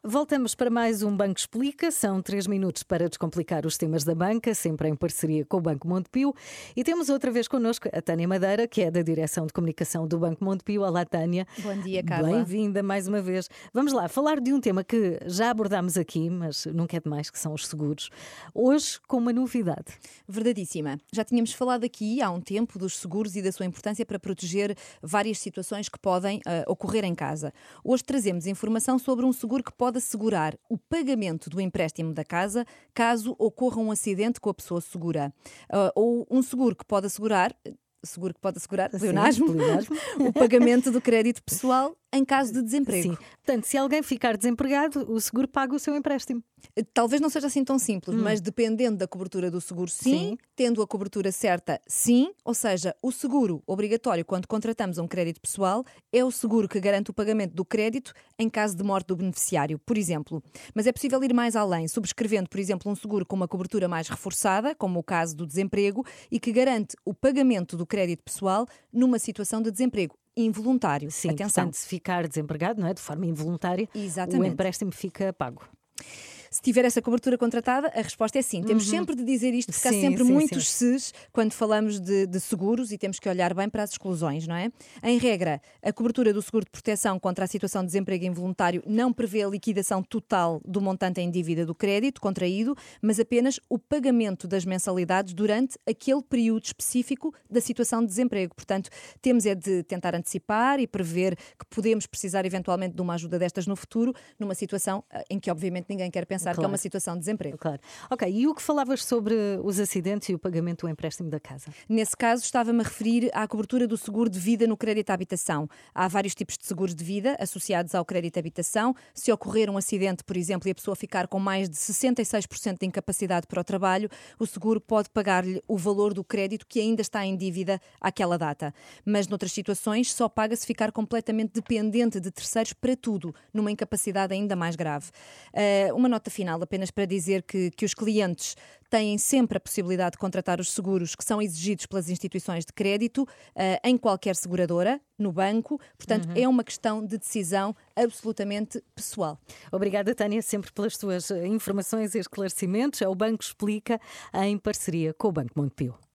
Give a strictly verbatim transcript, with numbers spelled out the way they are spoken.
Voltamos para mais um Banco Explica. São três minutos para descomplicar os temas da banca, sempre em parceria com o Banco Montepio. E temos outra vez connosco a Tânia Madeira, que é da Direção de Comunicação do Banco Montepio. Olá, Tânia. Bom dia, Carla. Bem-vinda mais uma vez. Vamos lá, falar de um tema que já abordámos aqui, mas nunca é demais, que são os seguros. Hoje, com uma novidade. Verdadíssima. Já tínhamos falado aqui há um tempo dos seguros e da sua importância para proteger várias situações que podem uh, ocorrer em casa. Hoje trazemos informação sobre um seguro que pode assegurar o pagamento do empréstimo da casa caso ocorra um acidente com a pessoa segura. Uh, ou um seguro que pode assegurar... Seguro que pode assegurar, pleonasmo, o pagamento do crédito pessoal em caso de desemprego. Sim. Portanto, se alguém ficar desempregado, o seguro paga o seu empréstimo. Talvez não seja assim tão simples, hum. mas dependendo da cobertura do seguro, sim. sim. Tendo a cobertura certa, sim. Ou seja, o seguro obrigatório quando contratamos um crédito pessoal é o seguro que garante o pagamento do crédito em caso de morte do beneficiário, por exemplo. Mas é possível ir mais além, subscrevendo, por exemplo, um seguro com uma cobertura mais reforçada, como o caso do desemprego, e que garante o pagamento do crédito pessoal numa situação de desemprego involuntário. Sim, atenção. Portanto, se ficar desempregado, não é, de forma involuntária, Exatamente. O empréstimo fica pago. Se tiver essa cobertura contratada, a resposta é sim. Temos uhum. sempre de dizer isto, porque sim, há sempre sim, muitos sim. ses quando falamos de, de seguros e temos que olhar bem para as exclusões, não é? Em regra, a cobertura do seguro de proteção contra a situação de desemprego involuntário não prevê a liquidação total do montante em dívida do crédito contraído, mas apenas o pagamento das mensalidades durante aquele período específico da situação de desemprego. Portanto, temos é de tentar antecipar e prever que podemos precisar eventualmente de uma ajuda destas no futuro, numa situação em que obviamente ninguém quer pensar Claro. que é uma situação de desemprego. Claro. Ok, e o que falavas sobre os acidentes e o pagamento do empréstimo da casa? Nesse caso, estava-me a referir à cobertura do seguro de vida no crédito à habitação. Há vários tipos de seguros de vida associados ao crédito à habitação. Se ocorrer um acidente, por exemplo, e a pessoa ficar com mais de sessenta e seis por cento de incapacidade para o trabalho, o seguro pode pagar-lhe o valor do crédito que ainda está em dívida àquela data. Mas, noutras situações, só paga se ficar completamente dependente de terceiros para tudo, numa incapacidade ainda mais grave. Uh, uma nota final, apenas para dizer que, que os clientes têm sempre a possibilidade de contratar os seguros que são exigidos pelas instituições de crédito uh, em qualquer seguradora, no banco. Portanto, uhum. é uma questão de decisão absolutamente pessoal. Obrigada, Tânia, sempre pelas tuas informações e esclarecimentos. É o Banco Explica em parceria com o Banco Montepio.